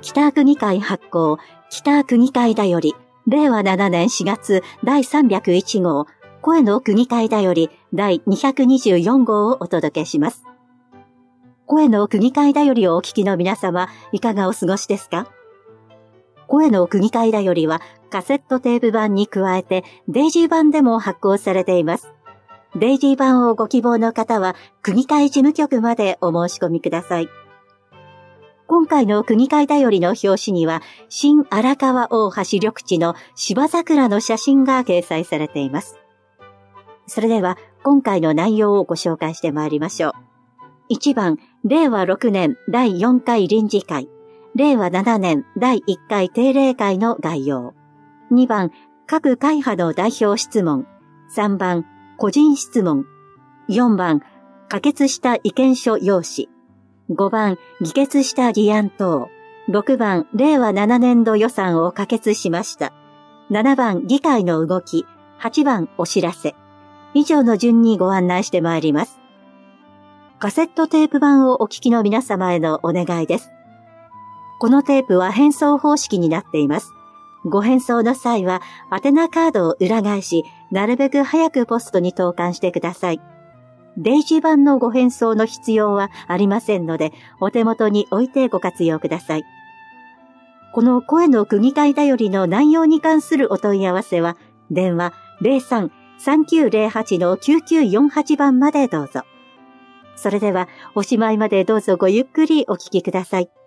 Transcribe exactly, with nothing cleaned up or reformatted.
北区議会発行、北区議会だより、れいわななねんしがつだいさんびゃくいちごう、声の区議会だよりだいにひゃくにじゅうよんごうをお届けします。声の区議会だよりをお聞きの皆様、いかがお過ごしですか？声の区議会だよりはカセットテープ版に加えてデイジー版でも発行されています。デイジー版をご希望の方は区議会事務局までお申し込みください。今回の区議会だよりの表紙には新荒川大橋緑地の芝桜の写真が掲載されています。それでは今回の内容をご紹介してまいりましょう。いちばん、れいわろくねんだいよんかい臨時会、れいわななねんだいいっかい定例会の概要。にばん、各会派の代表質問。さんばん、個人質問。よんばん、可決した意見書要旨。ごばん、議決した議案等。ろくばん、れいわななねんど予算を可決しました。ななばん、議会の動き。はちばん、お知らせ。以上の順にご案内してまいります。カセットテープ版をお聞きの皆様へのお願いです。このテープは返送方式になっています。ご返送の際は、宛名カードを裏返し、なるべく早くポストに投函してください。デイジー版のご返送の必要はありませんので、お手元に置いてご活用ください。この声の区議会だよりの内容に関するお問い合わせは、電話 ゼロさん さんきゅうゼロはち のきゅうきゅうよんはち 番までどうぞ。それでは、おしまいまでどうぞごゆっくりお聞きください。